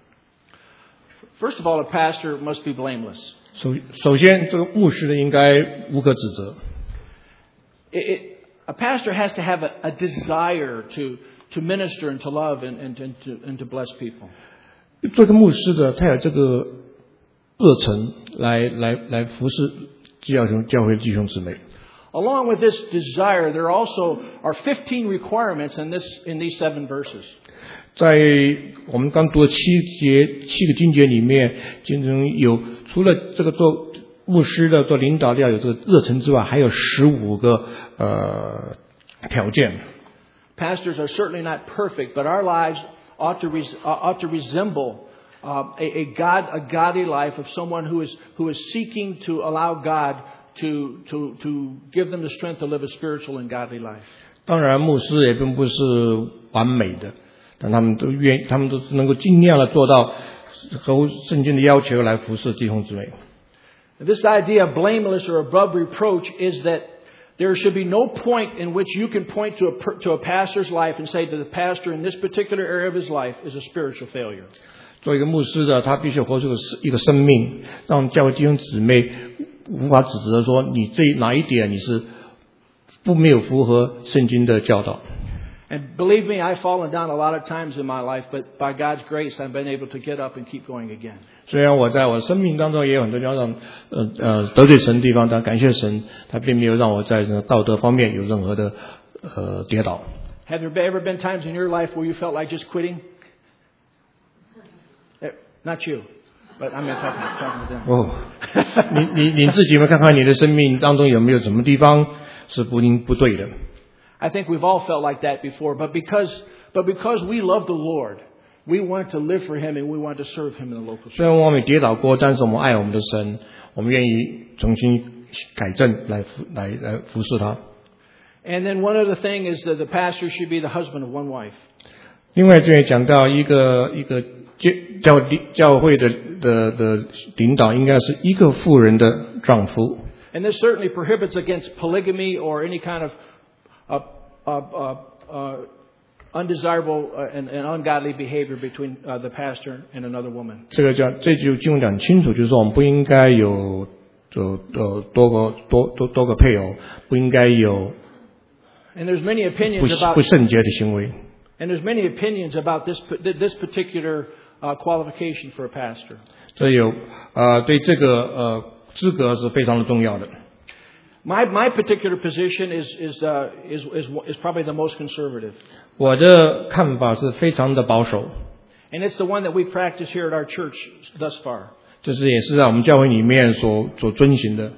First of all, a pastor must be blameless. 首首先，这个牧师呢应该无可指责。 It, it, a pastor has to have a, a desire to to minister and to love and, and, and, to, and to bless people. 做个牧师的，他有这个热忱来来来服侍教兄教会的弟兄姊妹。 Along with this desire, there also are fifteen requirements in this in these seven verses. 在我们刚读的七节七个经节里面，经中有除了这个做牧师的做领导的要有这个热忱之外，还有十五个呃条件。 Pastors are certainly not perfect, but our lives ought to res, ought to resemble uh, a, a God a godly life of someone who is who is seeking to allow God to to to give them the strength to live a spiritual and godly life. 当然，牧师也并不是完美的，但他们都愿，他们都是能够尽量的做到合乎圣经的要求来服侍弟兄姊妹。 This idea of blameless or above reproach is that there should be no point in which you can point to a to a pastor's life and say that the pastor in this particular area of his life is a spiritual failure. 做一个牧师的，他必须活出一个生命，让教会弟兄姊妹无法指责说你这哪一点你是不没有符合圣经的教导。 And believe me, I've fallen down a lot of times in my life, but by God's grace, I've been able to get up and keep going again. 虽然我在我生命当中也有很多地方呃呃得罪神的地方，但感谢神，他并没有让我在道德方面有任何的呃跌倒。 Have there ever been times in your life where you felt like just quitting? Not you, but I'm talking, talking to them. 哦，你你你自己有没有看看你的生命当中有没有什么地方是不应不对的？ I think we've all felt like that before, but because but because we love the Lord, we want to live for Him and we want to serve Him in the local church. 虽然我们跌倒过，但是我们爱我们的神，我们愿意重新改正来来来服侍他。 And then one other thing is that the pastor should be the husband of one wife. 另外，这里讲到一个一个教教会的的的领导应该是一个妇人的丈夫。 And this certainly prohibits against polygamy or any kind of uh, uh, uh, uh, undesirable and, and ungodly behavior between uh, the pastor and another woman. 这个讲这就经文讲清楚，就是说我们不应该有就呃多个多多多个配偶，不应该有 And there's many 不 opinions about 不圣洁的行为。 and there's many opinions about this this particular uh, qualification for a pastor. 所以有呃对这个呃资格是非常的重要的。 My my particular position is is uh, is is is probably the most conservative. 我的看法是非常的保守， And it's the one that we practice here at our church thus far. 这是也是在我们教会里面所所遵循的。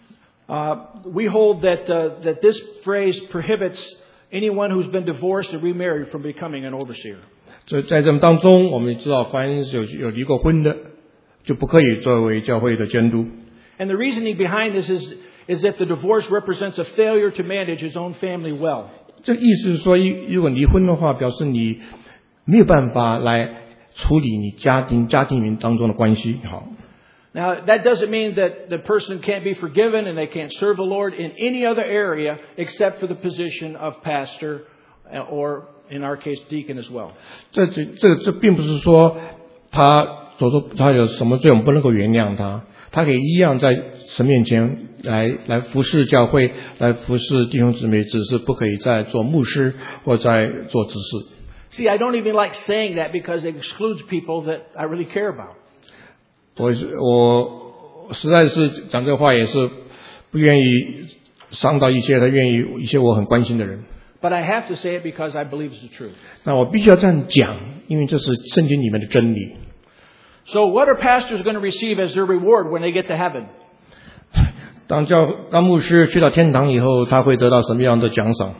Uh, we hold that uh, that this phrase prohibits anyone who's been divorced or remarried from becoming an overseer. 所以在这么当中，我们知道，凡是有有离过婚的，就不可以作为教会的监督。 And the reasoning behind this is is that the divorce represents a failure to manage his own family well. 这个意思是说，如果离婚的话，表示你没有办法来处理你家庭家庭里面当中的关系。好。 Now, that doesn't mean that the person can't be forgiven and they can't serve the Lord in any other area except for the position of pastor or, in our case, deacon as well. 这这这这并不是说他所说他有什么罪我们不能够原谅他，他可以一样在神面前来来服侍教会，来服侍弟兄姊妹，只是不可以再做牧师或在做执事。 See, I don't even like saying that because it excludes people that I really care about. 我我实在是讲这话也是不愿意伤到一些他愿意一些我很关心的人。 But I have to say it because I believe it's the truth. 那我必须要这样讲，因为这是圣经里面的真理。 So what are pastors going to receive as their reward when they get to heaven? 当教当牧师去到天堂以后，他会得到什么样的奖赏？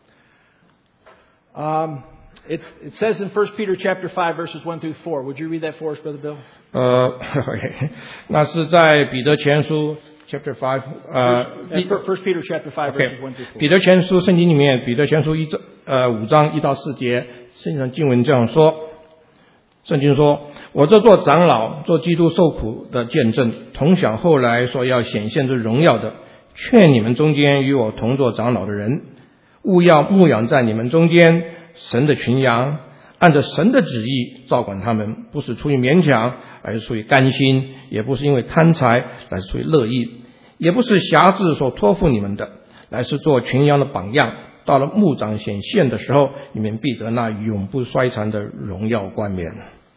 Um, it's, it says in First Peter chapter five verses one through four. Would you read that for us, Brother Bill? 呃，那是在彼得前书 chapter five 呃 First Peter chapter five verses one through four. 彼得前书圣经里面彼得前书一章呃五章一到四节，圣经上经文这样说，圣经说，我这做长老，做基督受苦的见证，同享后来所要显现之荣耀的，劝你们中间与我同做长老的人，务要牧养在你们中间神的群羊，按着神的旨意照管他们，不是出于勉强，而是出于甘心，也不是因为贪财，乃是出于乐意，也不是辖制所托付你们的，乃是做群羊的榜样。到了牧长显现的时候，你们必得那永不衰残的荣耀冠冕。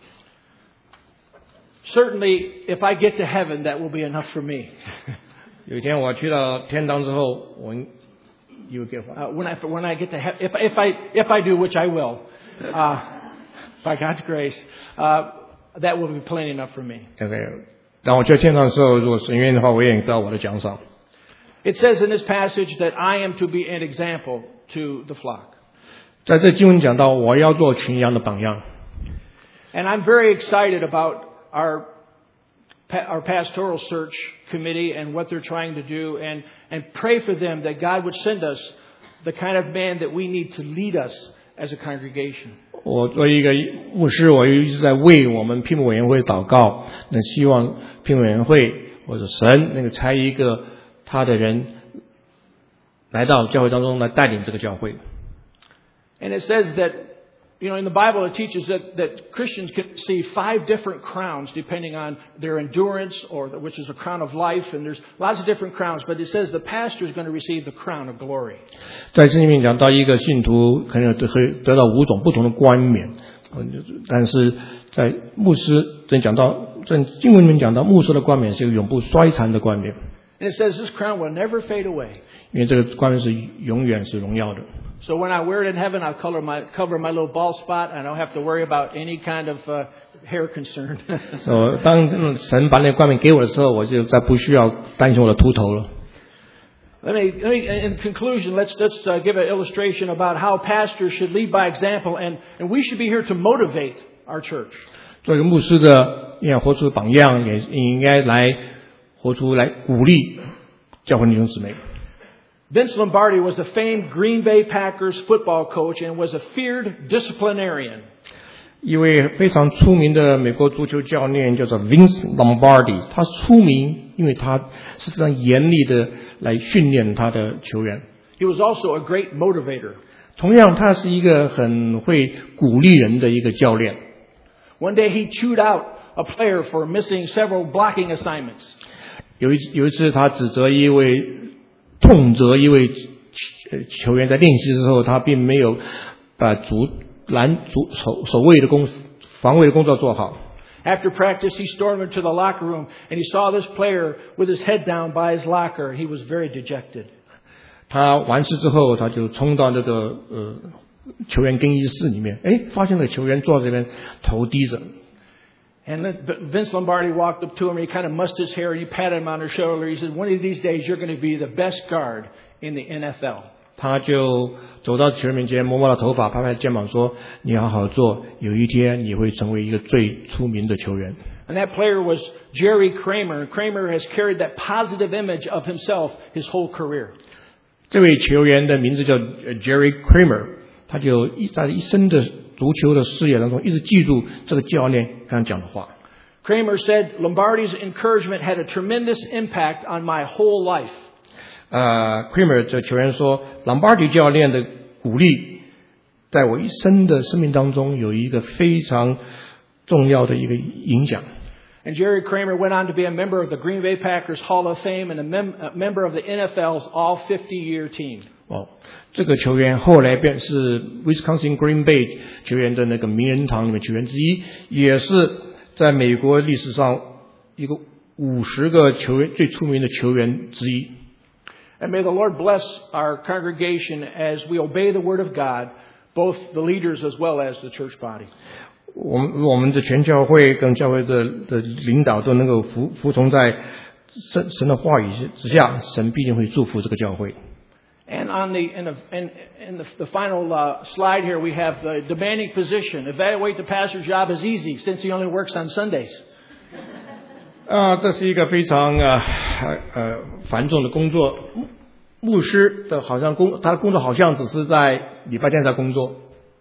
Certainly, if I get to heaven, that will be enough for me. 有一天我去到天堂之后，我 you get what? Uh, when I when I get to heaven, if if I if I do, which I will, uh, by God's grace, uh, that will be plenty enough for me. OK， 当我去天堂的时候，如果神愿意的话，我也得到我的奖赏。 It says in this passage that I am to be an example to the flock. 在这经文讲到，我要做群羊的榜样。 And I'm very excited about our our pastoral search committee and what they're trying to do, and and pray for them that God would send us the kind of man that we need to lead us as a congregation. 我作为一个牧师，我一直在为我们聘牧委员会祷告，那希望聘牧委员会或者神那个差一个他的人来到教会当中来带领这个教会。 And it says that, you know, in the Bible it teaches that, that Christians can see five different crowns depending on their endurance, or which is a crown of life, and there's lots of different crowns, but it says the pastor is going to receive the crown of glory. 在这里面讲到一个信徒可能会得到五种不同的冠冕，但是在牧师正讲到，在经文里面讲到牧师的冠冕是一个永不衰残的冠冕。 And it says this crown will never fade away. 因为这个冠冕是永远是荣耀的。 So when I wear it in heaven, I'll color my, cover my little bald spot, and I don't have to worry about any kind of uh, hair concern. so, 当神把那个冠冕给我的时候，我就再不需要担心我的秃头了。 Let me, let me, in conclusion, let's, let's uh, give an illustration about how pastors should lead by example, and, and we should be here to motivate our church. 做一个牧师的，要活出榜样，也应该来活出来鼓励教会弟兄姊妹。 Vince Lombardi was a famed Green Bay Packers football coach and was a feared disciplinarian. 一位非常出名的美国足球教练叫做 Vince Lombardi， 他出名，因为他是非常严厉的来训练他的球员。 He was also a great motivator. 同样，他是一个很会鼓励人的一个教练。 One day he chewed out a player for missing several blocking assignments. 有一有一次，他指责一位痛责一位球员在练习的时候，他并没有把阻拦阻守守卫的工防卫的工作做好。 After practice, he stormed into the locker room and he saw this player with his head down by his locker. He was very dejected. 他完事之后，他就冲到那个呃球员更衣室里面，哎，发现了球员坐在这边，头低着。 And Vince Lombardi walked up to him, and he kind of mussed his hair, and he patted him on the shoulder. He said, "One of these days, you're going to be the best guard in the N F L." 他就走到球员面前，摸摸他头发，拍拍肩膀说：“你好好做，有一天你会成为一个最出名的球员。” And that player was Jerry Kramer. Kramer has carried that positive image of himself his whole career. 这位球员的名字叫 Jerry Kramer， 他就一在一生的足球的事业当中，一直记住这个教练刚讲的话。 Kramer said, "Lombardi's encouragement had a tremendous impact on my whole life." 呃 ，Kramer 这球员说，朗巴迪教练的鼓励，在我一生的生命当中有一个非常重要的一个影响。 And Jerry Kramer went on to be a member of the Green Bay Packers Hall of Fame and a, mem- a member of the N F L's All fifty-year team. 哦，这个球员后来便是 Wisconsin Green Bay 球员的那个名人堂里面球员之一，也是在美国历史上一个五十个球员最出名的球员之一。 And may the Lord bless our congregation as we obey the Word of God, both the leaders as well as the church body. 我们我们的全教会跟教会的的领导都能够服服从在神神的话语之下，神必定会祝福这个教会。 And on the in the in, in the, the final uh, slide here, we have the demanding position. Evaluate the pastor's job is easy since he only works on Sundays. 啊，这是一个非常呃呃繁重的工作。 牧师的好像工他的工作好像只是在礼拜天在工作。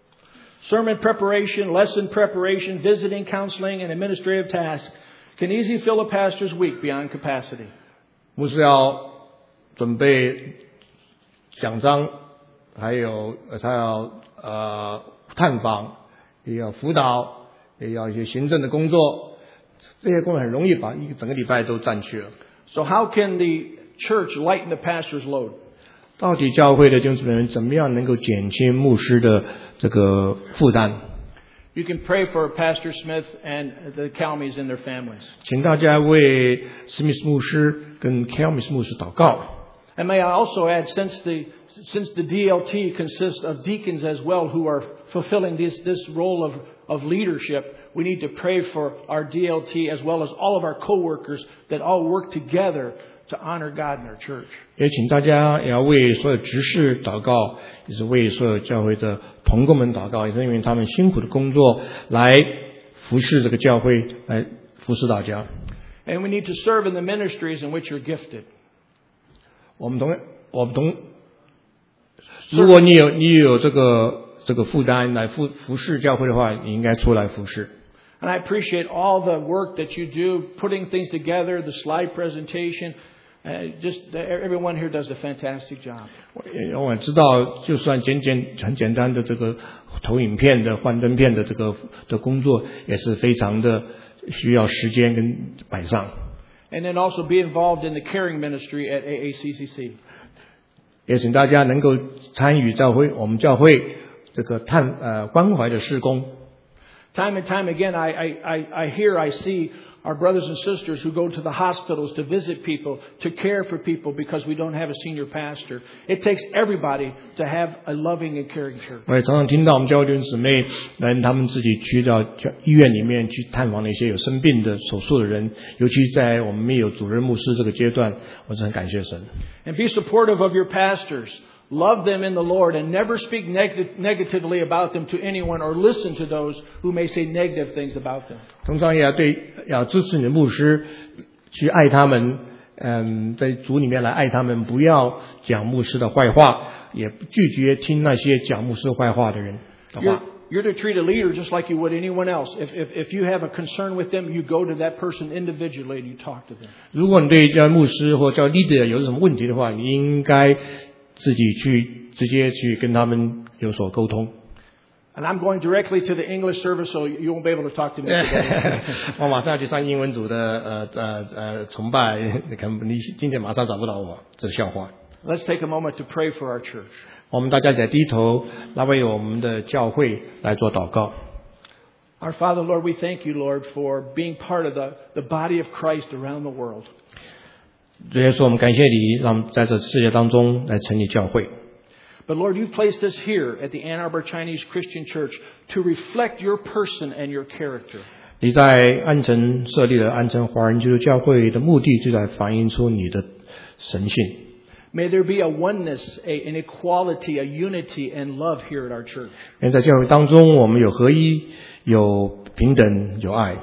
Sermon preparation, lesson preparation, visiting, counseling, and administrative tasks can easily fill a pastor's week beyond capacity. 牧师要准备讲章，还有他要呃探访，也要辅导，也要一些行政的工作，这些工作很容易把一个整个礼拜都占去了。 So how can the church lighten the pastor's load? 到底教会的弟兄姊妹们怎么样能够减轻牧师的这个负担？ You can pray for Pastor Smith and the Calmes and their families. 请大家为史密斯牧师跟 Calmes 牧师祷告。 And may I also add, since the since the D L T consists of deacons as well who are fulfilling this this role of of leadership, we need to pray for our D L T as well as all of our co-workers that all work together to honor God in our church. 也请大家也要为所有执事祷告，也是为所有教会的同工们祷告，也是因为他们辛苦的工作来服侍这个教会，来服侍大家。 And we need to serve in the ministries in which you're gifted. 我们同我们同，如果你有你有这个这个负担来服服侍教会的话，你应该出来服侍。 And I appreciate all the work that you do, putting things together, the slide presentation. Uh, just everyone here does a fantastic job. 我我知道，就算简简很简单的这个投影片的幻灯片的这个的工作，也是非常的需要时间跟摆上。 And then also be involved in the caring ministry at A A C C C. 也请大家能够参与教会我们教会这个探呃关怀的事工。 Time and time again, I, I, I, I hear, I see our brothers and sisters who go to the hospitals to visit people, to care for people because we don't have a senior pastor. It takes everybody to have a loving and caring church. 我也常常听到我们教会弟兄姊妹来他们自己去到医院里面去探访那些有生病的手术的人，尤其在我们没有主任牧师这个阶段，我是很感谢神。 And be supportive of your pastors. Love them in the Lord and never speak neg- negatively about them to anyone or listen to those who may say negative things about them. 同样也要对要支持你的牧师，去爱他们，嗯，在主里面来爱他们，不要讲牧师的坏话，也拒绝听那些讲牧师坏话的人的话。 You're, you're to treat a leader just like you would anyone else. If, if, if you have a concern with them, you go to that person individually and you talk to them. 如果你对教牧师或教 leader 有什么问题的话，你应该自己去直接去跟他们有所沟通。 And I'm going directly to the English service, so you won't be able to talk to me today. 我马上要去上英文组的呃呃呃崇拜，你看你今天马上找不到我，这是笑话。 Let's take a moment to pray for our church. 我们大家在低头来为我们的教会来做祷告。 Our Father, Lord, we thank you, Lord, for being part of the, the body of Christ around the world. 主耶稣，我们感谢你，让我们在这世界当中来成立教会。 But Lord, you've placed us here at the Ann Arbor Chinese Christian Church to reflect your person and your character. 你在安城设立了安城华人基督教会的目的，就在反映出你的神性。 May there be a oneness, a, an equality, a unity and love here at our church. 因为在教会当中，我们有合一，有平等，有爱。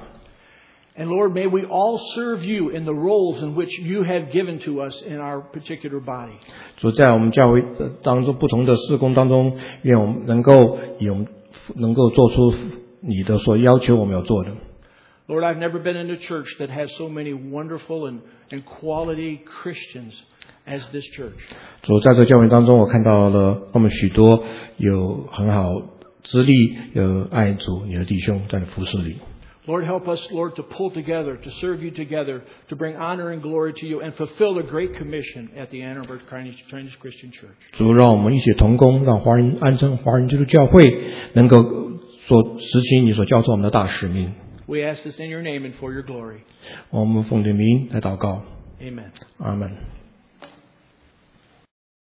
And Lord, may we all serve you in the roles in which you have given to us in our particular body. 主在我们教会当中不同的事工当中，愿我们能够有能够做出你的所要求我们要做的。 Lord, I've never been in a church that has so many wonderful and, and quality Christians as this church. 主在这个教会当中，我看到了我们许多有很好资历、有爱主、有弟兄在服侍里。 Lord, help us, Lord, to pull together, to serve you together, to bring honor and glory to you, and fulfill the Great Commission at the Ann Arbor Chinese Christian Church. 主，让我们一起同工，让华人安城华人基督教会能够所实行你所教授我们的大使命。 We ask this in your name and for your glory. 我们奉你名来祷告。 Amen. 阿们。